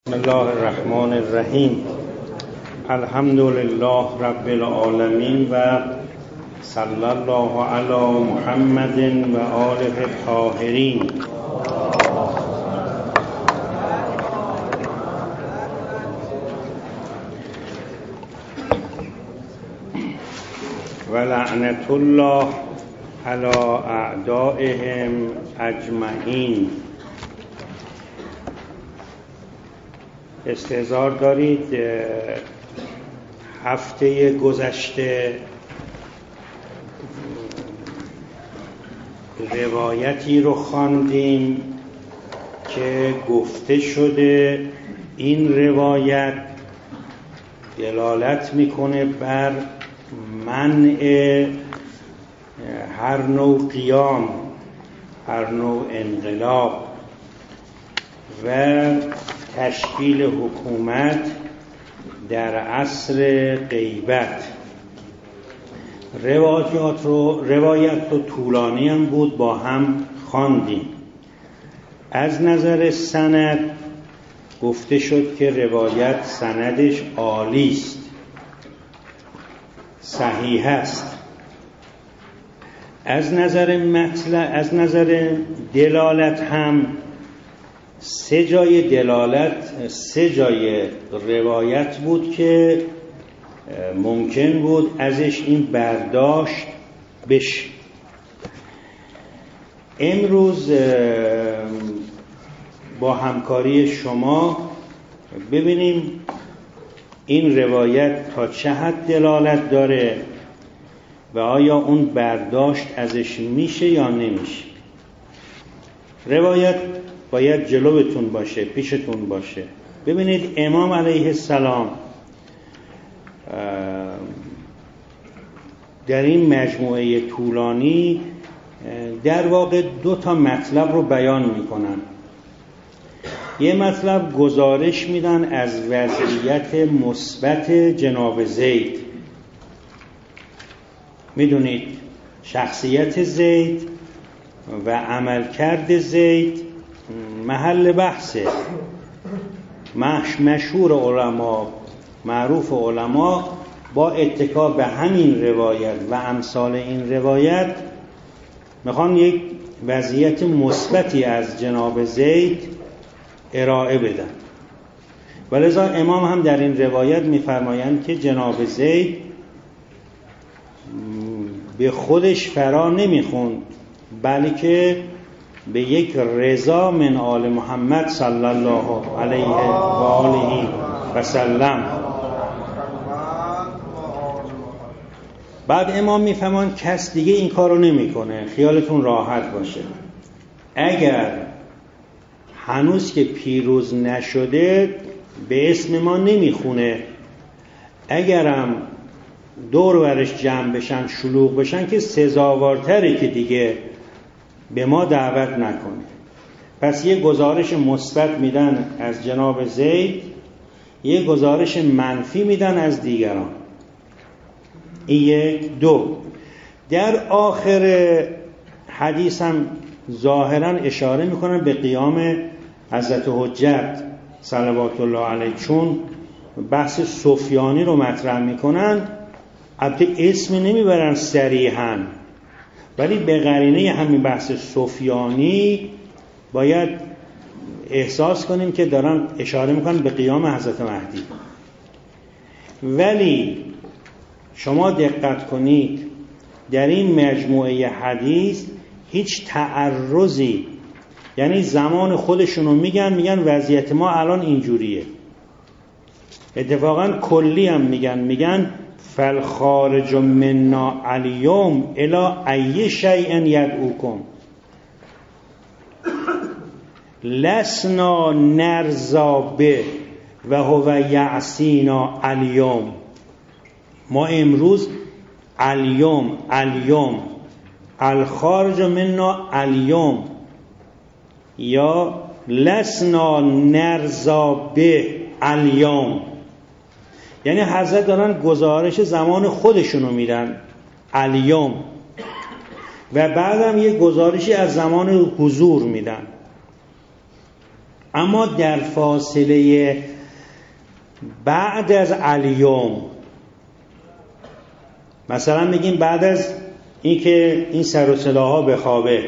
بسم الله الرحمن الرحیم. الحمد لله رب العالمین و صلی الله علی محمد و آله الطاهرین. و لعنت الله علی اعدائهم اجمعین. استحضار دارید هفته گذشته روایتی رو خواندیم که گفته شده این روایت دلالت میکنه بر منع هر نوع قیام، هر نوع انقلاب و تشکیل حکومت در عصر غیبت. روایت رو طولانی هم بود، با هم خواندیم. از نظر سند گفته شد که روایت سندش عالی است، صحیح است. از نظر مطلب، از نظر دلالت هم سه جای روایت بود که ممکن بود ازش این برداشت بشه. امروز با همکاری شما ببینیم این روایت تا چه حد دلالت داره و آیا اون برداشت ازش میشه یا نمیشه. روایت باید جلوتون باشه، پیشتون باشه. ببینید امام علیه السلام در این مجموعه طولانی در واقع دو تا مطلب رو بیان میکنن. یه مطلب گزارش میدن از وضعیت مثبت جناب زید. میدونید شخصیت زید و عملکرد زید محل بحثه. مشهور علما، معروف علما با اتکا به همین روایت و امثال این روایت میخوان یک وضعیت مثبتی از جناب زید ارائه بدن. ولذا امام هم در این روایت میفرمایند که جناب زید به خودش فرا نمیخوند، بلکه به یک رضا من آل محمد صلی الله علیه و آله و سلم. بعد امام میفهمن کس دیگه این کارو نمیکنه، خیالتون راحت باشه. اگر هنوز که پیروز نشده به اسم ما نمیخونه، اگرم دور ورش جمع بشن، شلوغ بشن، که سزاوارتره که دیگه به ما دعوت نکنه. پس یه گزارش مثبت میدن از جناب زید، یه گزارش منفی میدن از دیگران. این یک. دو، در آخر حدیث هم ظاهرا اشاره میکنن به قیام حضرت حجت صلوات الله علیه، چون بحث سفیانی رو مطرح میکنن. البته اسم نمیبرن صریحاً، ولی به قرینه همین بحث سفیانی باید احساس کنیم که دارن اشاره میکنن به قیام حضرت مهدی. ولی شما دقت کنید در این مجموعه حدیث هیچ تعرضی، یعنی زمان خودشونو میگن وضعیت ما الان اینجوریه. اتفاقا کلی هم میگن فالخارج منا الیوم الی ای شیء یدعوکم لسنا نرضا به و هو یعصینا الیوم. ما امروز الیوم الخارج منا الیوم یا لسنا نرضا به الیوم، یعنی حضرت دارن گزارش زمان خودشونو میدن الیوم و بعدم یه گزارشی از زمان حضور میدن. اما در فاصله بعد از الیوم، مثلا بگیم بعد از اینکه این سر و صداها بخوابه،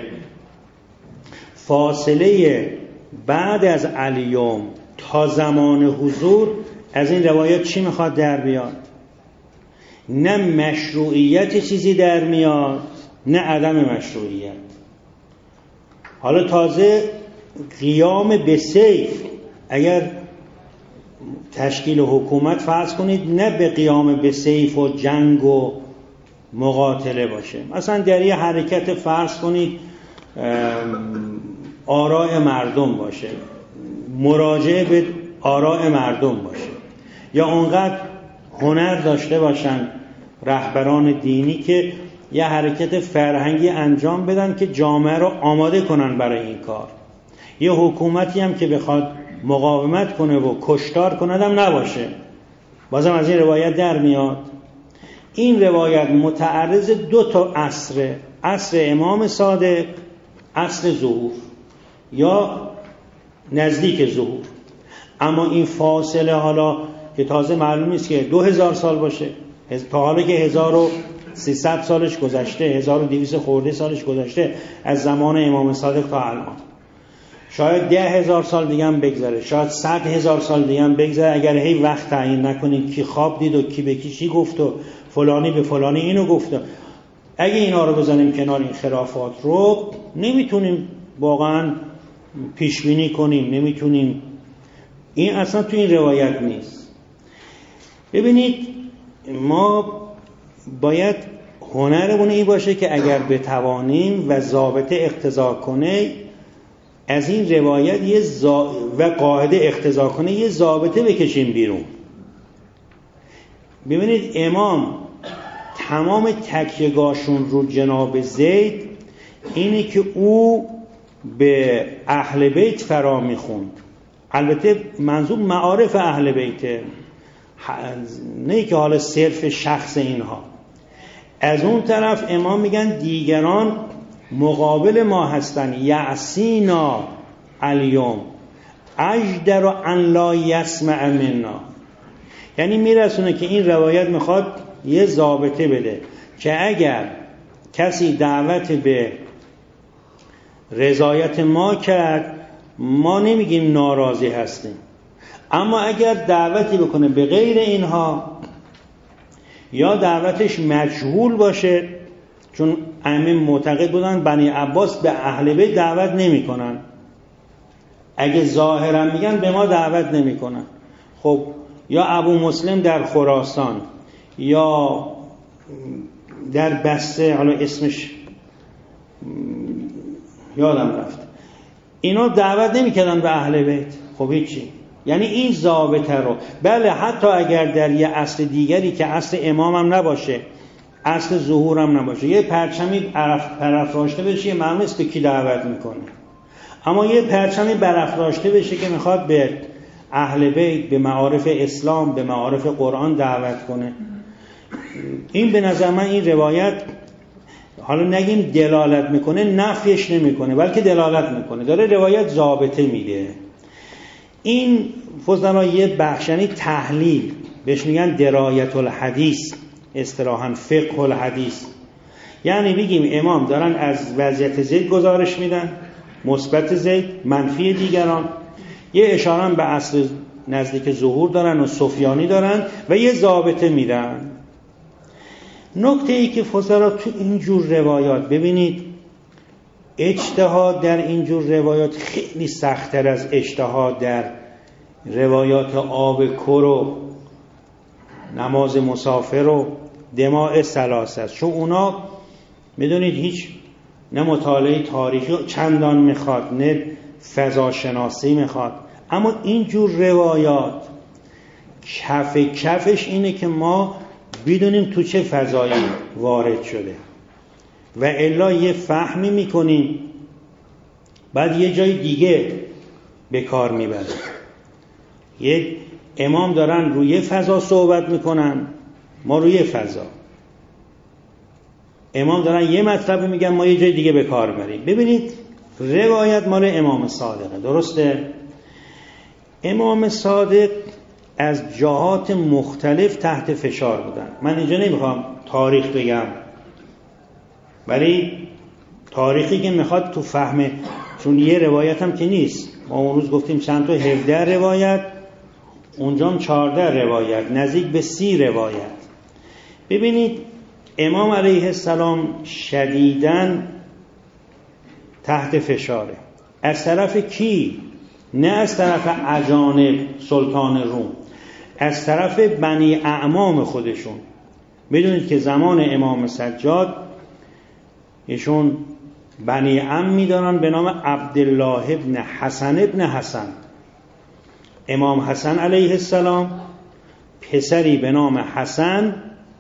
فاصله بعد از الیوم تا زمان حضور، از این روایات چی میخواد در بیاد؟ نه مشروعیت چیزی در میاد، نه عدم مشروعیت. حالا تازه قیام به سیف، اگر تشکیل حکومت فرض کنید نه به قیام به سیف و جنگ و مقاتله باشه، مثلا در یه حرکت فرض کنید آراء مردم باشه، مراجعه به آراء مردم باشه، یا اونقدر هنر داشته باشن رهبران دینی که یه حرکت فرهنگی انجام بدن که جامعه رو آماده کنن برای این کار. یه حکومتی هم که بخواد مقاومت کنه و کشتار کنه هم نباشه، بازم از این روایت در میاد. این روایت متعرض دو تا عصر، عصر امام صادق، عصر ظهور یا نزدیک ظهور. اما این فاصله حالا که تازه معلوم نیست که 2000 سال باشه، تا حالا که 1300 سالش گذشته، 1200 خورده سالش گذشته از زمان امام صادق تا الان، شاید 10,000 سال دیگه هم بگذره، شاید 100,000 سال دیگه هم بگذره، اگر هی وقت تعیین نکنید کی خواب دید و کی به کی چی گفت و فلانی به فلانی اینو گفت. اگه اینا رو بزنیم کنار، این خرافات رو نمیتونیم واقعا پیش بینی کنیم، نمیتونیم. این اصلا تو این روایت نیست. ببینید ما باید هنرمون این باشه که اگر بتوانیم و ضابطه اقتضا کنه از این روایت و قاعده اقتضا کنه یه ضابطه بکشیم بیرون. ببینید امام تمام تکیه‌گاهشون رو جناب زید اینه که او به اهل بیت فرا میخوند. البته منظور معارف اهل بیته، نه که حالا صرف شخص اینها. از اون طرف امام میگن دیگران مقابل ما هستن، یعصینا الیوم اجدر ان لا یسمع منا. یعنی میرسونه که این روایت میخواد یه ضابطه بده که اگر کسی دعوت به رضایت ما کرد ما نمیگیم ناراضی هستیم، اما اگر دعوتی بکنه به غیر اینها یا دعوتش مجهول باشه، چون ائمه معتقد بودن بنی عباس به اهل بیت دعوت نمی کنن، اگه ظاهرا میگن به ما دعوت نمی کنن. خب یا ابو مسلم در خراسان یا در بسته، حالا اسمش یادم رفت، اینا دعوت نمی کردن به اهل بیت. خب هیچی. یعنی این ضابطه رو، بله حتی اگر در یه اصل دیگری که اصل امام هم نباشه، اصل ظهور هم نباشه، یه پرچمی برافراشته بشه، معلوم است به کی دعوت میکنه، اما یه پرچمی برافراشته بشه که میخواد به اهل بیت، به معارف اسلام، به معارف قرآن دعوت کنه، این به نظر من این روایت حالا نگیم دلالت میکنه، نفیش نمیکنه، بلکه دلالت میکنه، داره روایت ضابطه میده. این فضلا یه بخشنی تحلیل بهش میگن درایت الحدیث، اصطلاحاً فقه الحدیث. یعنی بگیم امام دارن از وضعیت زید گزارش میدن، مثبت زید، منفی دیگران، یه اشاره به اصل نزدیک ظهور دارن و سفیانی دارن و یه ضابطه میدن. نکته ای که فضلا تو اینجور روایات ببینید، اجتهاد در اینجور روایات خیلی سخت‌تر از اجتهاد در روایات آب کر و نماز مسافر و دماء ثلاثه است، چون اونا میدونید هیچ نه مطالعه تاریخی چندان میخواد، نه فضاشناسی میخواد. اما اینجور روایات کفش اینه که ما بدونیم تو چه فضایی وارد شده و الا یه فهمی میکنیم بعد یه جای دیگه به کار میبرن. یه امام دارن روی فضا صحبت میکنن، ما روی فضا، امام دارن یه مطلب میگن، ما یه جای دیگه به کار بریم. ببینید روایت مال امام صادقه، درسته؟ امام صادق از جهات مختلف تحت فشار بودن. من اینجا نمیخوام تاریخ بگم، ولی تاریخی که میخواد تو فهم، چون یه روایت هم که نیست، ما اون روز گفتیم چند تا 17 روایت، اونجا هم 14 روایت، نزدیک به 30 روایت. ببینید امام علیه السلام شدیداً تحت فشاره. از طرف کی؟ نه از طرف اجانب سلطان روم، از طرف بنی اعمام خودشون. بدونید که زمان امام سجاد ایشون بنی عمی دارن به نام عبدالله ابن حسن ابن حسن. امام حسن علیه السلام پسری به نام حسن،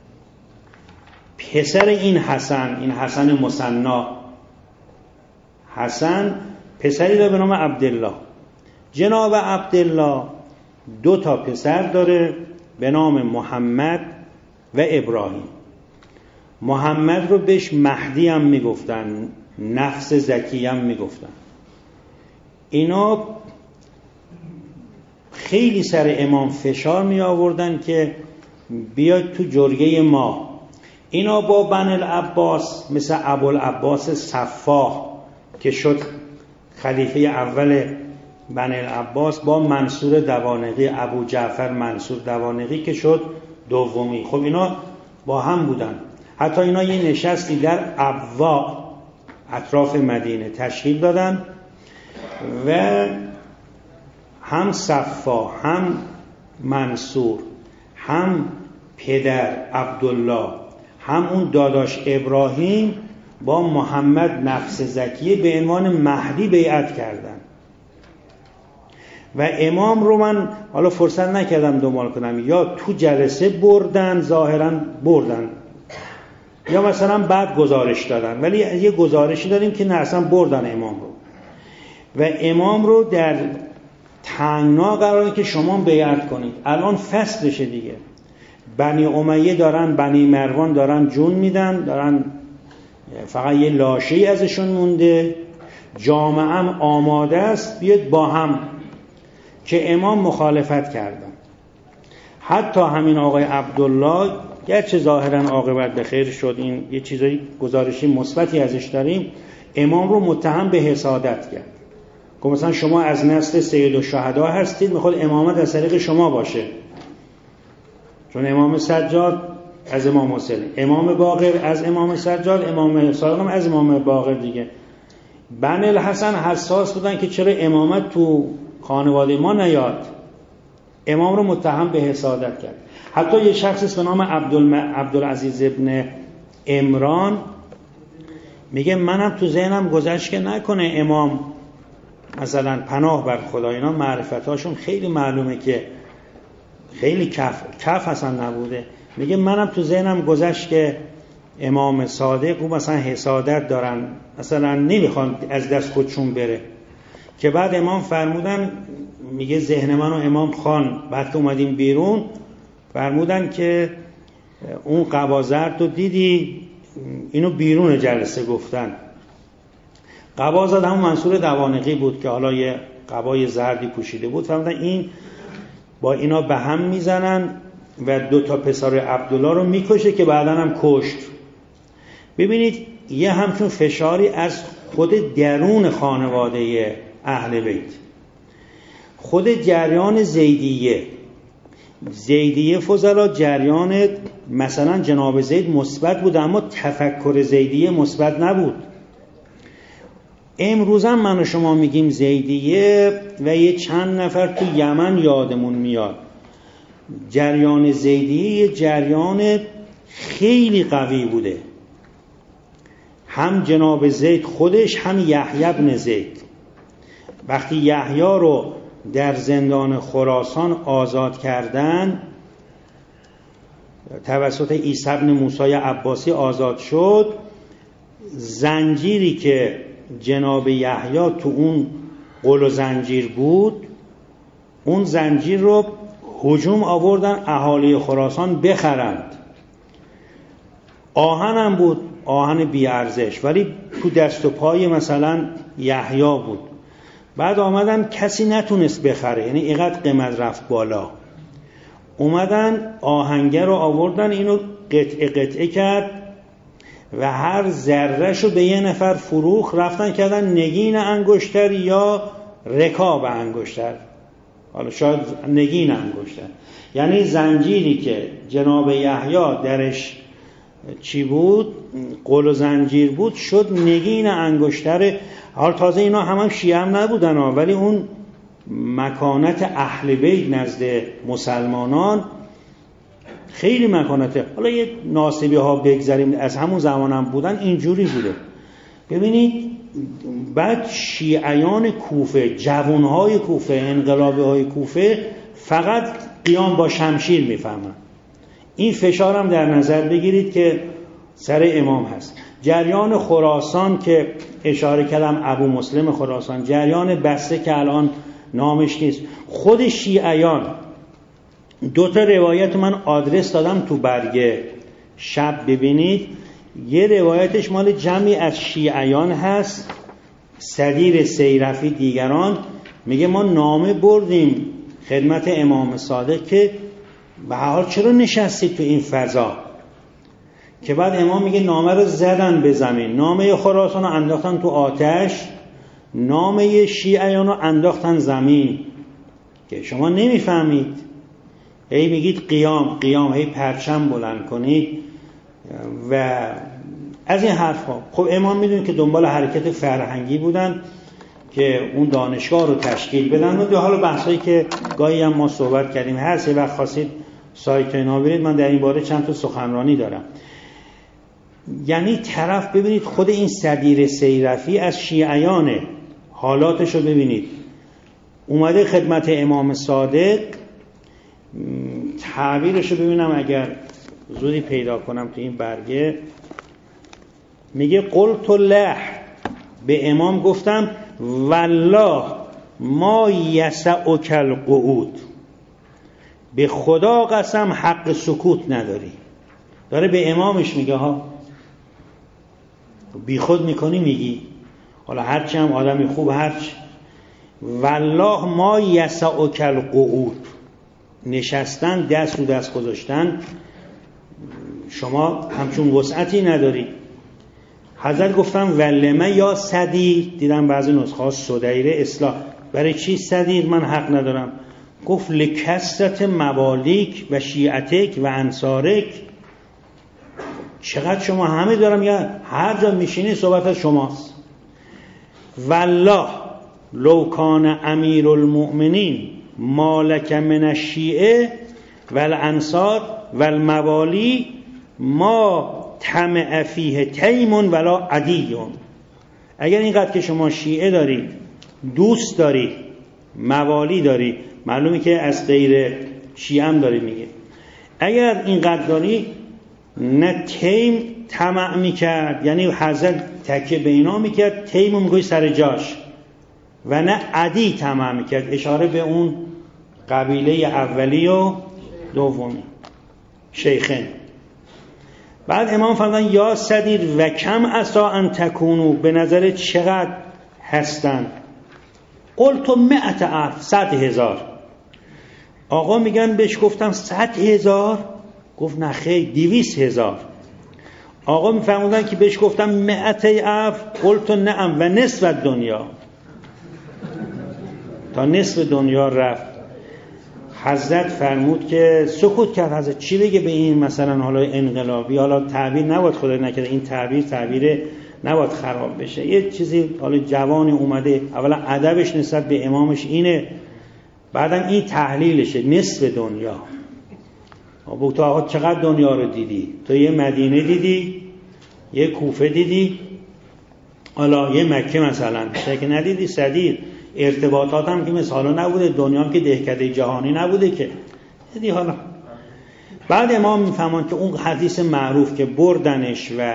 پسر این حسن مثنا، حسن پسری داره به نام عبدالله. جناب عبدالله 2 تا پسر داره به نام محمد و ابراهیم. محمد رو بهش مهدی هم میگفتن، نفس زکی هم میگفتن. اینا خیلی سر امام فشار می آوردن که بیاید تو جرگه ما. اینا با بنی العباس مثل ابوالعباس صفاح که شد خلیفه اول بنی العباس، با منصور دوانقی، ابو جعفر منصور دوانقی که شد دومی، خب اینا با هم بودن. حتی اینا یه نشستی در ابوا اطراف مدینه تشکیل دادن و هم صفاح، هم منصور، هم پدر عبدالله، هم اون داداش ابراهیم با محمد نفس زکیه به عنوان مهدی بیعت کردن. و امام رو من حالا فرصت نکردم دنبال کنم، یا تو جلسه بردن، ظاهرا بردن، یا مثلا بعد گزارش دادن، ولی یه گزارشی داریم که نه اصلا بردن امام رو. و امام رو در تنگنا قراره که شما بیعت کنید. الان فصلشه دیگه، بنی امیه دارن، بنی مروان دارن جون میدن، دارن فقط یه لاشه‌ای ازشون مونده، جامعه هم آماده است بیاد با هم، که امام مخالفت کردن. حتی همین آقای عبدالله گرچه ظاهرا عاقبت به خیر شد، این یه چیزایی گزارشی مثبتی ازش داریم، امام رو متهم به حسادت کرد که مثلا شما از نسل سید الشهدا هستید، میخواد امامت از طریق شما باشه، چون امام سجاد از امام حسین، امام باقر از امام سجاد، امام صادق از امام باقر دیگه. بنی الحسن حساس بودن که چرا امامت تو خانواده ما نیاد، امام رو متهم به حسادت کرد. حتی یه شخصی به نام عبدالعزیز ابن عمران میگه منم تو ذهنم گذشت که نکنه امام مثلا پناه بر خدا، اینا معرفتاشون خیلی معلومه که خیلی کف اصلا نبوده. میگه منم تو ذهنم گذشت که امام صادق او مثلا حسادت دارن، مثلا نمیخوان از دست خودشون بره، که بعد امام فرمودن، میگه ذهن من و امام خان بعد که اومدیم بیرون فرمودن که اون قبا زرد رو دیدی، اینو بیرون جلسه گفتن. قبا زرد همون منصور دوانقی بود که حالا یه قبای زردی پوشیده بود. فرمودن این با اینا به هم میزنن و 2 تا پسر عبدالله رو میکشه که بعداً هم کشت. ببینید یه همچون فشاری از خود درون خانواده اهل بیت، خود جریان زیدیه فضلا جریان مثلا جناب زید مثبت بود، اما تفکر زیدیه مثبت نبود. امروز هم من و شما میگیم زیدیه و یه چند نفر تو یمن یادمون میاد. جریان زیدیه یه جریان خیلی قوی بوده، هم جناب زید خودش، هم یحیی بن زید. وقتی یحیی رو در زندان خراسان آزاد کردن، توسط عیسی بن موسی عباسی آزاد شد، زنجیری که جناب یحیی تو اون قل و زنجیر بود، اون زنجیر رو هجوم آوردن اهالی خراسان بخرند. آهن هم بود، آهن بی ارزش، ولی تو دست و پای مثلا یحیی بود. بعد آمدن کسی نتونست بخره، یعنی اینقدر قیمت رفت بالا، اومدن آهنگر رو آوردن، اینو قطعه قطعه کرد و هر ذره‌شو به یه نفر فروخت، رفتن کردن نگین انگشتر یا رکاب انگشتر، حالا شاید نگین انگشتر، یعنی زنجیری که جناب یحیی درش چی بود، قل و زنجیر بود، شد نگین انگشتر. حال تازه اینا هم شیعه هم نبودن ولی اون مکانت اهل بیت نزد مسلمانان خیلی مکانته. حالا یه ناصبی ها بگذاریم، از همون زمان هم بودن، اینجوری بوده. ببینید بعد شیعیان کوفه، جوانهای کوفه، انقلابی های کوفه فقط قیام با شمشیر میفهمن. این فشار هم در نظر بگیرید که سر امام هست. جریان خراسان که اشاره کردم، ابو مسلم خراسان، جریان بصره که الان نامش نیست، خود شیعیان، دو تا روایت من آدرس دادم تو برگه شب ببینید. یه روایتش مال جمعی از شیعیان هست، صدیر سیرفی دیگران، میگه ما نامه بردیم خدمت امام صادق که به هر حال چرا نشستید تو این فضا، که بعد امام میگه نامه رو زدن به زمین، نامه خراسان رو انداختن تو آتش، نامه شیعیان رو انداختن زمین، که شما نمیفهمید، هی میگید قیام قیام، هی پرچم بلند کنید و از این حرف ها. خب امام میدونید که دنبال حرکت فرهنگی بودن که اون دانشگاه رو تشکیل بدن و حالا بحثایی که گاهی هم ما صحبت کردیم، هر سه وقت خواستید سایت اینا برید، من در این باره چند تا سخنرانی دارم. یعنی طرف ببینید خود این صدیر سیرفی از شیعیانه، حالاتشو ببینید، اومده خدمت امام صادق، تعبیرشو ببینم اگر زودی پیدا کنم تو این برگه، میگه قلت له، به امام گفتم والله ما یسعک القعود، به خدا قسم حق سکوت نداری. داره به امامش میگه ها، بی خود میکنی میگی، حالا هرچی هم آدمی خوب هرچی، والله ما یسعک القعود، نشستن دست رو دست گذاشتن شما همچون وسعتی نداری. حضرت گفتم ولمه یا صدیر، دیدم بعضی نسخه ها صدیره اصلاح، برای چی صدیر من حق ندارم؟ گفت لکثرت موالیک و شیعتک و انصارک، چقدر شما همه دارم، یا هر جا میشینی صحبت از شماست. والله لو کان امیر المؤمنین مالک من الشیعه والانصار والموالی ما طمع فیه تیم ولا عدی. اگر اینقدر که شما شیعه دارید، دوست دارید، موالی دارید، معلومه که از غیر شیعه هم دارید، میگه اگر اینقدر داری، نه تیم طمع میکرد، یعنی حضرت تکیه به اینا میکرد، تیم میگوی سر جاش، و نه عدی طمع میکرد، اشاره به اون قبیله اولی و دومی شیخین. بعد امام فرمودن یا صدیر و کم عسا ان تکونو، به نظر چقدر هستن؟ قلت 100,000، 100,000. آقا میگن بهش گفتم 100,000، گفت نه خیر 200,000. آقا میفرمودن که بهش گفتم 100,000، قلت نعم و نصف دنیا، تا نصف دنیا رفت. حضرت فرمود که سکوت کرد. حضرت چی بگه به این مثلا حالا انقلابی، حالا تعبیر نباید خدا نکرده این تعبیر نباید خراب بشه، یه چیزی حالا جوانی اومده، اولا ادبش نسبت به امامش اینه، بعدم این تحلیلشه، نصف دنیا. تو آقا چقدر دنیا رو دیدی؟ تو یه مدینه دیدی، یه کوفه دیدی، حالا یه مکه مثلا که ندیدی؟ صدیر ارتباطات هم که مثلا نبوده، دنیا هم که دهکده جهانی نبوده که دیدی. حالا بعد امام میفهمن که اون حدیث معروف که بردنش و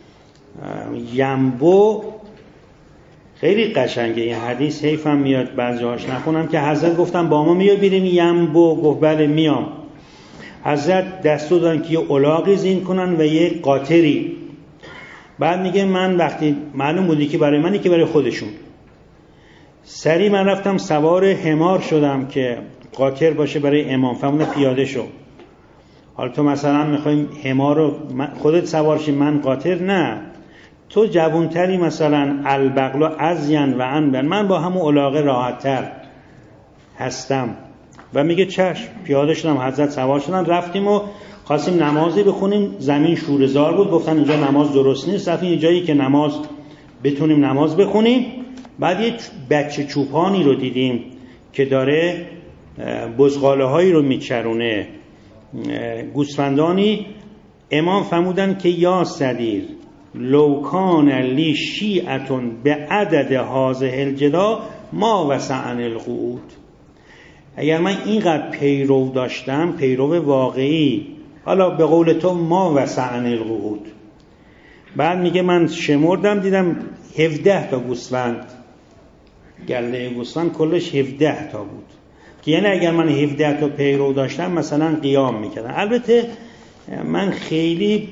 ینبو، خیلی قشنگه این حدیث، حیفم میاد بعضی‌هاش نخونم، که حضرت گفتن با ما میاد بریم ینبو؟ گفت بله میام. حضرت دستور دادن که یه الاغی زین کنن و یه قاطری. بعد میگه من وقتی معلوم بودی که برای منی که برای خودشون، سری من رفتم سوار حمار شدم که قاطر باشه برای امام. فرمودن پیاده شو. حالا تو مثلا میخوایم حمار رو خودت سوار شی من قاطر؟ نه، تو جوانتری، مثلا البغل ازین و انبن، من با همون علاقه راحت‌تر هستم. و میگه چشم. پیاده شدم، حضرت سوار شدن، رفتیم و خواستیم نمازی بخونیم. زمین شوره‌زار بود، گفتن اینجا نماز درست نیست، رفتیم یه جایی که نماز بتونیم نماز بخونیم. بعد یه بچه چوپانی رو دیدیم که داره بزغاله هایی رو میچرونه، گوسفندانی. امام فرمودن که یا صدیر لو کان لی شیعتون به عدد هذه الجدا ما وسعن القعود. اگر من اینقدر پیرو داشتم، پیرو واقعی، حالا به قول تو ما وسعن القعود. بعد میگه من شمردم دیدم 17 تا گوسفند، گله گوسفند کلش 17 تا بود، که یعنی اگر من 17 تا پیرو داشتم مثلا قیام میکردم. البته من خیلی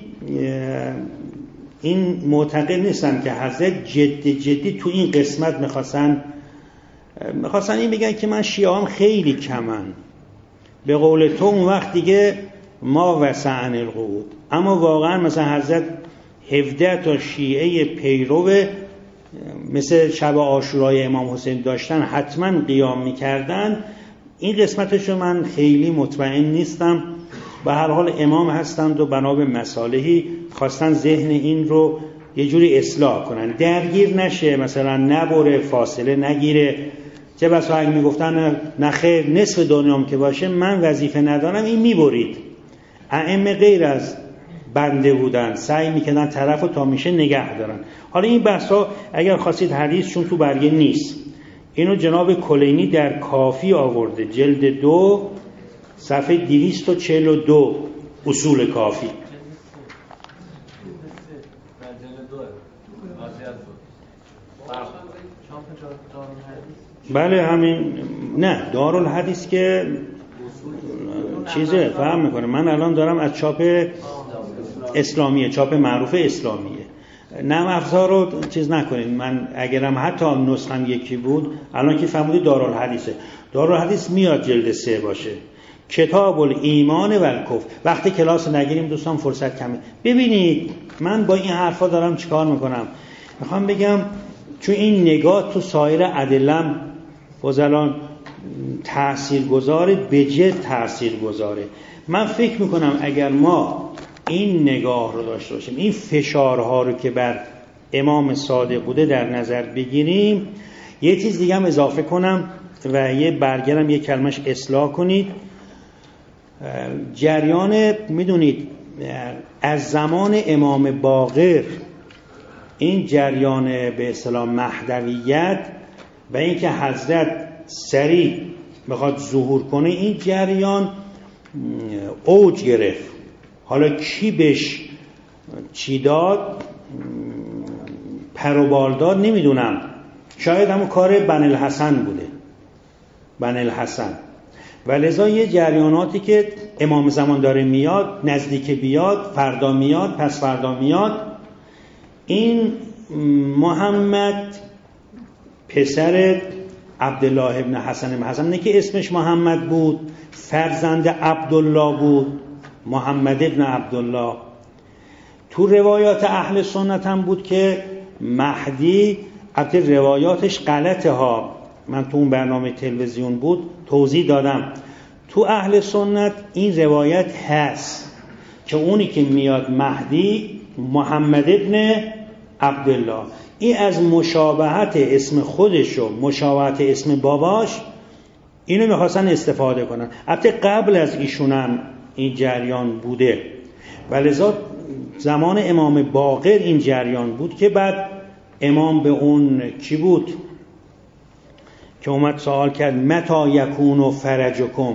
این معتقد نیستم که حضرت جدی تو این قسمت میخواستن این بگن که من شیعه‌ام خیلی کمن، به قول تو اون وقت دیگه ما وسعن القعود. اما واقعا مثلا حضرت 17 تا شیعه پیرو مثل شب عاشورای امام حسین داشتن، حتما قیام میکردن. این قسمتشو من خیلی مطمئن نیستم. به هر حال امام هستند و بنا به مصالحی خواستن ذهن این رو یه جوری اصلاح کنن، درگیر نشه، مثلا نبره، فاصله نگیره. چه بسا اگه میگفتن نه خیر نصف دنیام که باشه من وظیفه ندارم، این میبرید. ائمه غیر از بنده بودن، سعی میکنن طرفو تا میشه نگه دارن. حالا این بحثا اگر خواستید حدیثشون تو برگه نیست، اینو جناب کلینی در کافی آورده، جلد 2 صفحه 242 اصول کافی. بله همین. نه دارالحدیث که چیزه فهم میکنه. من الان دارم از چاپ اسلامیه، چاپ معروف اسلامیه. نم افزار رو چیز نکنید. من اگرم حتی نسخم یکی بود، الان که فهمیدید دارالحدیثه، دارالحدیث میاد جلد 3 باشه. کتاب الایمان و الکفر. وقتی کلاس نگیریم دوستان فرصت کمه. ببینید من با این حرفا دارم چیکار میکنم. میخوام بگم چون این نگاه تو سایر ادلم فضلان تاثیرگذاره، بجد تاثیرگذاره. من فکر میکنم اگر ما این نگاه رو داشته باشیم، این فشارها رو که بر امام صادق بوده در نظر بگیریم، یه چیز دیگه هم اضافه کنم و یه برگرم یه کلمش اصلاح کنید. جریان میدونید از زمان امام باقر این جریان به اصطلاح مهدویت و اینکه حضرت سریع بخواد ظهور کنه، این جریان اوج گرفت. حالا کی بهش چی داد، پر و بال داد نمیدونم، شاید همون کار بن الحسن بوده، بن الحسن. و لذا یه جریاناتی که امام زمان داره میاد، نزدیک بیاد، فردا میاد، پس فردا میاد. این محمد پسر عبدالله ابن حسن ابن حسن، نه که اسمش محمد بود، فرزند عبدالله بود، محمد ابن عبدالله. تو روایات اهل سنت هم بود که مهدی، البته روایاتش غلطه ها، من تو اون برنامه تلویزیون بود توضیح دادم. تو اهل سنت این روایت هست که اونی که میاد مهدی محمد ابن عبدالله. این از مشابهت اسم خودش و مشابهت اسم باباش اینو میخواستن استفاده کنن. البته قبل از ایشون هم این جریان بوده و لذا زمان امام باقر این جریان بود که بعد امام به اون کی بود که اومد سوال کرد متی یکون فرجکم،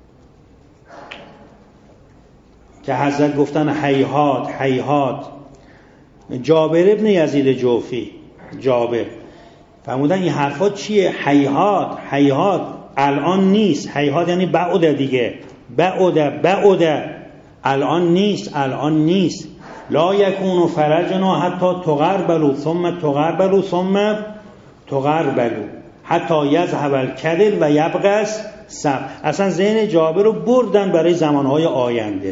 که حضرت گفتن هیهات هیهات. جابر ابن یزید جوفی، جابر فرمودن این حرفات چیه؟ هیهات هیهات الان نیست. هیهات یعنی بعد دیگه، بعد الان نیست، الان نیست. لا یکون فرجنا حتی تغربلوا ثم تغربلوا ثم تغربلوا. حتی یذهب الکدر و یبقی الصبر. اصلا ذهن جابر رو بردن برای زمانهای آینده.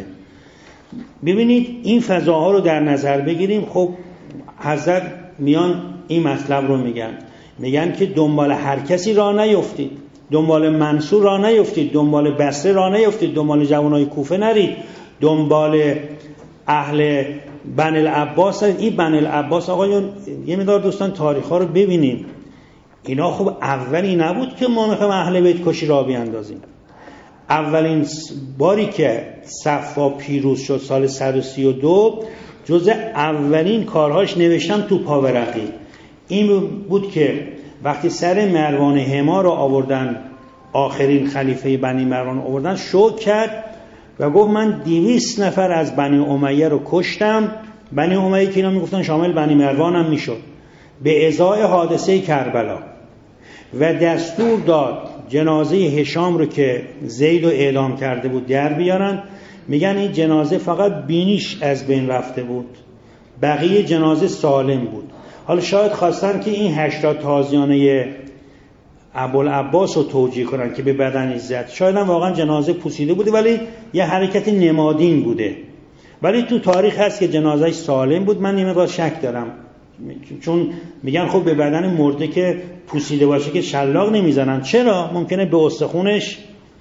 ببینید این فضاها رو در نظر بگیریم. خب حضرت میان این مطلب رو میگن که دنبال هر کسی راه نیفتید، دنبال منصور راه نیفتید، دنبال بصره راه نیفتید، دنبال جوانای کوفه نرید، دنبال اهل بنی العباس نرید. این بنی العباس آقایون یه مقدار دوستان تاریخ‌ها رو ببینیم. اینا خب اولی نبود که ما میخوایم اهل بیت کشی را بیاندازیم. اولین باری که صفا پیروز شد سال 132 جزء اولین کارهاش نوشتم تو پاورقی این بود که وقتی سر مروان حما رو آوردن، آخرین خلیفه بنی مروان آوردن، شوک کرد و گفت من 200 نفر از بنی امیه رو کشتم. بنی امیه که اینا میگفتن شامل بنی مروان هم میشد، به ازای حادثه کربلا. و دستور داد جنازه هشام رو که زید رو اعلام کرده بود در بیارن. میگن این جنازه فقط بینیش از بین رفته بود، بقیه جنازه سالم بود. حالا شاید خواستن که این 80 تازیانه ابوالعباس رو توجیه کنن که به بدنش زد. شاید هم واقعا جنازه پوسیده بوده ولی یه حرکت نمادین بوده. ولی تو تاریخ هست که جنازه سالم بود. من یه مقدار شک دارم، چون میگن خب به بدن مرده که پوسیده باشه که شلاق نمیزنن. چرا؟ ممکنه به استخونش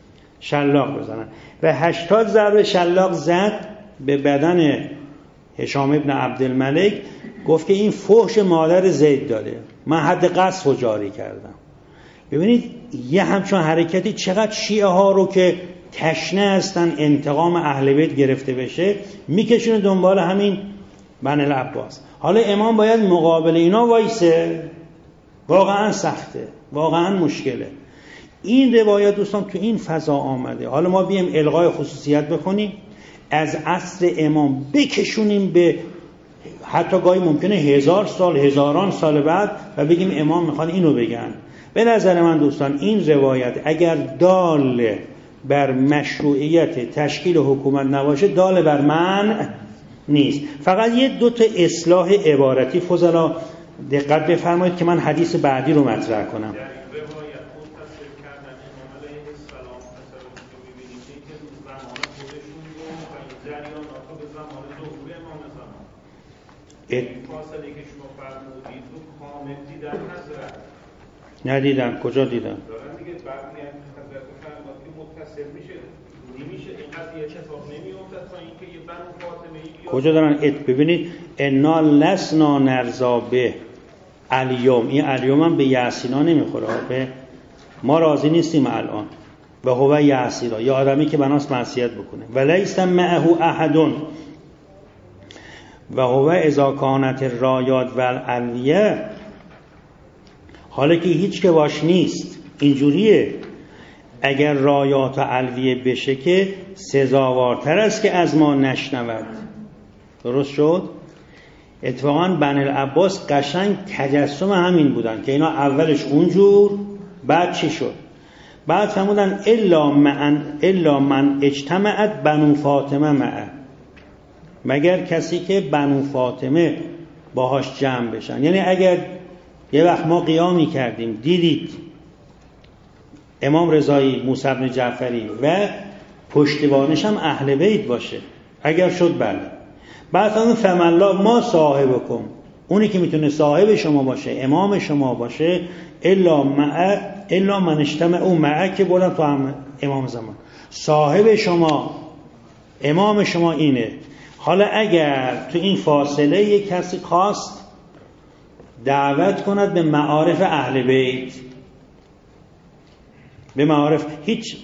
شلاق بزنن. و 80 ضربه شلاق زد به بدن هشام ابن عبدالملک. گفت که این فحش مادر زید داده، من حد قذف رو جاری کردم. ببینید یه همچون حرکتی چقدر شیعه ها رو که تشنه هستن انتقام اهل بیت گرفته بشه میکشونه دنبال همین بنی العباس. حالا امام باید مقابل اینا وایسه. واقعا سخته، واقعا مشکله. این روایت دوستان تو این فضا آمده. حالا ما بیم الغای خصوصیت بکنیم، از عصر امام بکشونیم به حتی گاهی ممکنه 1000 سال، هزاران سال بعد و بگیم امام میخوان اینو بگن. به نظر من دوستان این روایت اگر دال بر مشروعیت تشکیل حکومت نباشه، دال بر منع نیست. فقط یه دو تا اصلاح عبارتی فضلا دقت بفرمایید که من حدیث بعدی رو مطرح کنم. فاصله که شما فرمودید رو کامل دیدن حضرت ندیدم. کجا دیدم؟ دارن دیگه بعدی حضرت فرمود که متصل میشه نمیشه، اینقدر اتفاق نمیفته تا اینکه یه بنو فاطمه ای کجا دارن ببینید انا لسنا نرضا به الیوم. این الیوم هم به یاسینا نمیخوره، به ما راضی نیستیم الان. و هو یاسینا، یا آدمی که بناس معصیت بکنه. ولیس معه احد و هو اذا کانت الرایات والعلیه، حالا که هیچ که باش نیست. اینجوریه اگر رایات و علویه بشه که سزاوارتر است که از ما نشنود. درست شد؟ اتفاقا بنی العباس قشنگ تجسم همین بودن که اینا اولش اونجور بعد چی شد؟ بعد فرمودن الا من اجتمعت بنو فاطمه معه، مگر کسی که بنو فاطمه باهاش جمع بشن. یعنی اگر یه وقت ما قیامی کردیم دیدید امام رضایی، موسی بن جعفری و پشتیبانش هم اهل بیت باشه، اگر شد بله. بعد هم فملا ما صاحبکم، اونی که میتونه صاحب شما باشه، امام شما باشه، الا من اجتمع او معه که بردن تو هم امام زمان. صاحب شما، امام شما اینه. حالا اگر تو این فاصله یک کسی خواست دعوت کند به معارف اهل بیت، به معارف، هیچ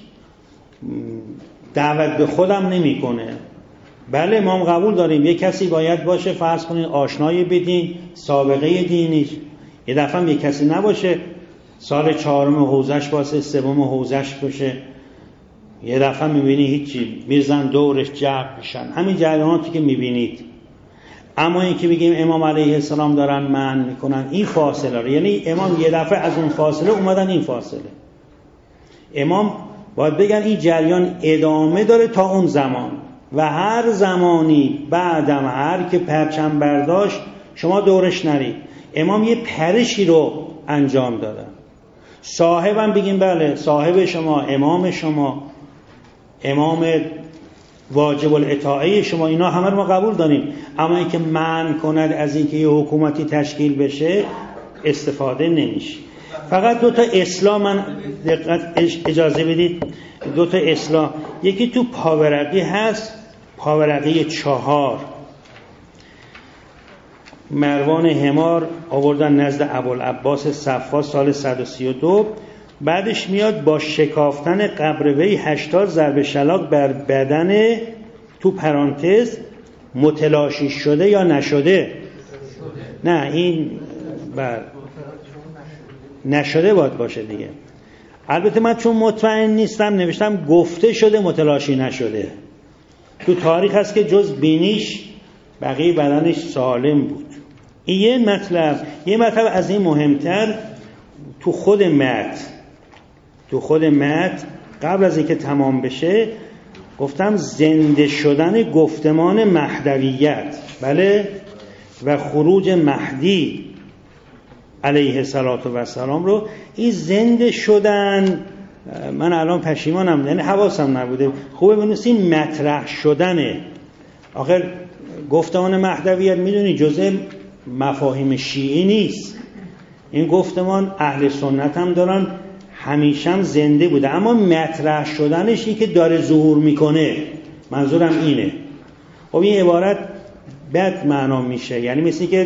دعوت به خودم نمی کنه. بله ما هم قبول داریم یک کسی باید باشه، فرض کنید آشنای بدین، سابقه دینی. یه دفعه یک کسی نباشه سال 4 حوزش باشه، 3 حوزش باشه، یه دفعه میبینی هیچی، میرزن دورش جمع میشن. همین جریاناتی که میبینید. اما این که میگیم امام علیه السلام دارن منع میکنن این فاصله رو، یعنی امام یه دفعه از اون فاصله اومدن این فاصله. امام باید بگن این جریان ادامه داره تا اون زمان و هر زمانی بعدم هر که پرچم برداشت شما دورش نرید. امام یه پرشی رو انجام دادن. صاحبم بگیم بله، صاحب شما، امام واجب الاطاعه شما، اینا همه رو ما قبول داریم. اما اینکه منع کند از اینکه یه حکومتی تشکیل بشه استفاده نمیشه. فقط دو تا اصلاح من دقت اجازه بدید، دو تا اصلاح. یکی تو پاورقی هست، پاورقی 4 مروان حمار آوردن نزد ابوالعباس صفا سال 132. بعدش میاد با شکافتن قبر وی 80 ضرب شلاق بر بدن تو پرانتز متلاشی شده یا نشده؟ نه این نشده باید باشه دیگه. البته من چون مطمئن نیستم نوشتم گفته شده متلاشی نشده. تو تاریخ هست که جز بینیش بقیه بدنش سالم بود. این یه مطلب از این مهمتر تو خود متن قبل از اینکه تمام بشه گفتم زنده شدن گفتمان مهدویت، بله، و خروج مهدی علیه السلام رو، این زنده شدن من الان پشیمانم، یعنی حواسم نبوده، خوبه بنویسیم مطرح شدنه. آخر گفتمان مهدویت میدونی جزء مفاهیم شیعی نیست، این گفتمان اهل سنت هم دارن، همیشه هم زنده بوده، اما مطرح شدنش این که داره ظهور میکنه، منظورم اینه. خب این عبارت بد معنا میشه، یعنی مثل که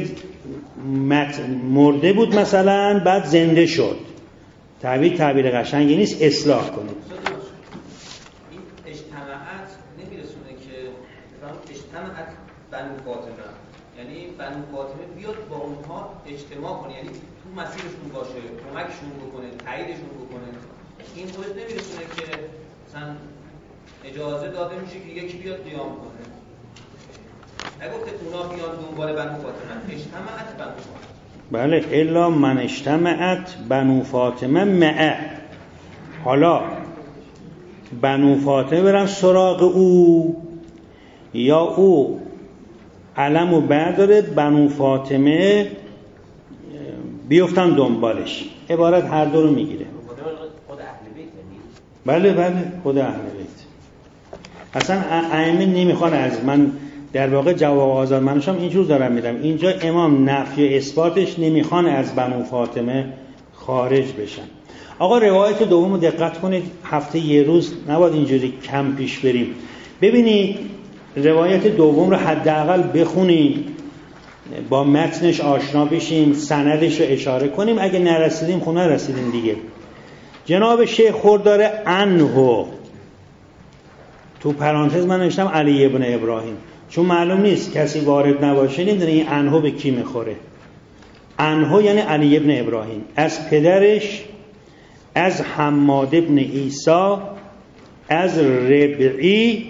مرده بود مثلا بعد زنده شد. تعبیر قشنگی نیست، اصلاح کنید. این اجتماعات نمیرسونه که اجتماعات بنو فاطمه، یعنی بنو فاطمه بیاد با اونها اجتماع کنه، یعنی تو مسیرشون باشه، کمکشون بکنه، تاییدشون بکنه. این خودت نمیرسونه که مثلا اجازه داده میشه که یکی بیاد قیام کنه. نگفته اونا بیان دنبال بنو فاطمه، اجتماعات بنو فاطمه. بله، الا من اجتماعت بنو فاطمه معه. حالا بنو فاطمه برن سراغ او یا او علمو برداره بنو فاطمه بیفتن دنبالش. عبارت هر دو رو میگیره. خود اهل بیت بله خود اهل بیت. اصلا ائمه نمیخوان از من در واقع جواب آزاد منشم اینجور دارم میدم. اینجا امام نفی و اثباتش نمیخوان از بنو فاطمه خارج بشن. آقا روایت دوم رو دقت کنید، هفته یه روز نباید اینجوری کم پیش بریم. ببینید روایت دوم رو حداقل بخونیم، با متنش آشنا بشیم، سندش رو اشاره کنیم، اگه نرسیدیم خونه رسیدیم دیگه. جناب شیخ خردار عنه، تو پرانتز من نوشتم علی ابن ابراهیم، چون معلوم نیست کسی وارد نباشه نمیدونه این عنه به کی میخوره. عنه یعنی علی ابن ابراهیم، از پدرش از حماد ابن عیسی از ربعی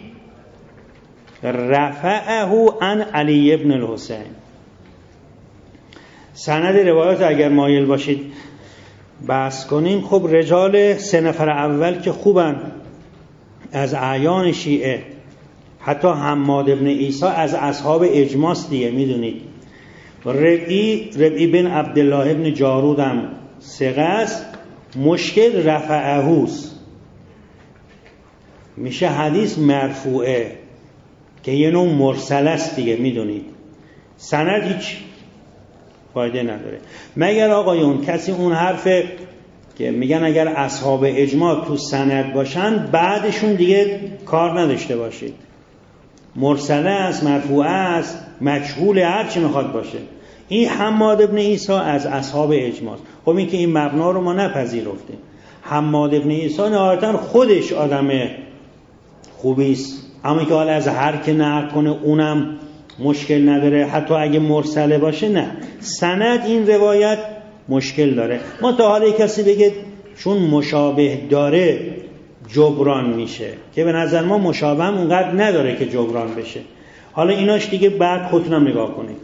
رفعه عن علی ابن الحسین. سند روایات اگر مایل باشید بحث کنیم. خب رجال 3 نفر اول که خوبن از اعیان شیعه، حتی حماد ابن عیسی از اصحاب اجماس دیگه میدونید. ربعی بن عبدالله ابن جارود هم ثقه است، مشکل رفعهوست، میشه حدیث مرفوعه که یه نوع مرسل است دیگه میدونید. سند هیچ فایده نداره، مگر آقایون کسی اون حرف که میگن اگر اصحاب اجماع تو سند باشن بعدشون دیگه کار نداشته باشید. مرسله است، مرفوعه است، مجهول، هر چی میخواد باشه. این حماد ابن عیسی از اصحاب اجماع. خب این که این مبنا رو ما نپذیرفتیم. حماد ابن عیسی نهایتاً خودش آدم خوبی است، اما که حالا از هر که نقل کنه اونم مشکل نداره، حتی اگه مرسله باشه نه. سند این روایت مشکل داره. ما تا حالا کسی بگه چون مشابه داره جبران میشه، که به نظر ما مشابه هم اونقدر نداره که جبران بشه. حالا ایناش دیگه بعد خودتونم نگاه کنید.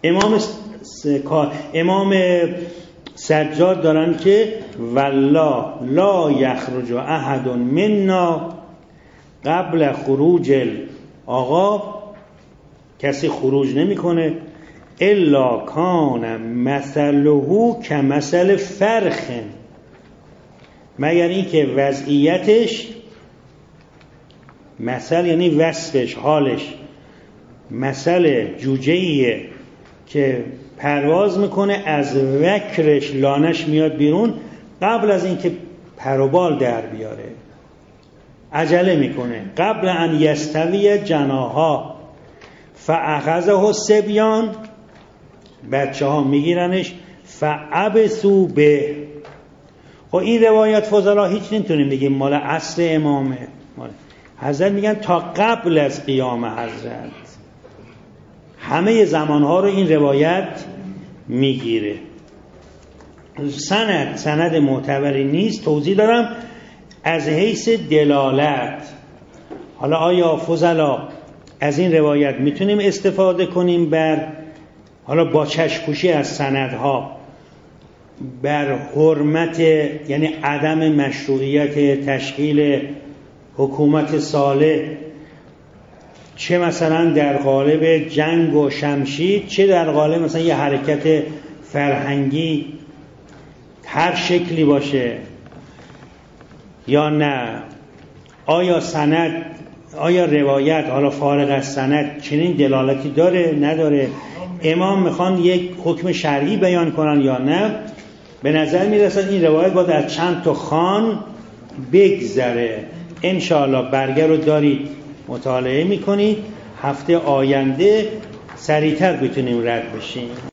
امام سجاد دارن که والله لا یخرج احد منا قبل خروج آقا، کسی خروج نمیکنه الا کان مثله کمثل فرخ. مگر اینکه وضعیتش مثل یعنی وصفش حالش مثل جوجه‌ایه که پرواز میکنه از وکرش لانش میاد بیرون قبل از اینکه پر و بال در بیاره عجله میکنه قبل ان یستوی جناها فاخذه الصبیان بچه ها میگیرنش فعبثوا به. خب این روایت فضلا هیچ نمیتونیم بگیم مال اصل امامه، حضرت میگن تا قبل از قیام حضرت همه زمانها رو این روایت میگیره. سند معتبری نیست، توضیح دارم از حیث دلالت. حالا آیا فضلا از این روایت میتونیم استفاده کنیم بر حالا با چشم‌پوشی از سندها بر حرمت یعنی عدم مشروعیت تشکیل حکومت صالح، چه مثلا در قالب جنگ و شمشیر، چه در قالب مثلا یه حرکت فرهنگی هر شکلی باشه یا نه؟ آیا روایت حالا فارغ از سند چنین دلالتی داره نداره؟ امام میخوان یک حکم شرعی بیان کنن یا نه؟ به نظر میرسد این روایت باید از چند تا خوان بگذره. انشاءالله برگه رو دارید مطالعه میکنید، هفته آینده سریعتر بتونیم رد بشیم.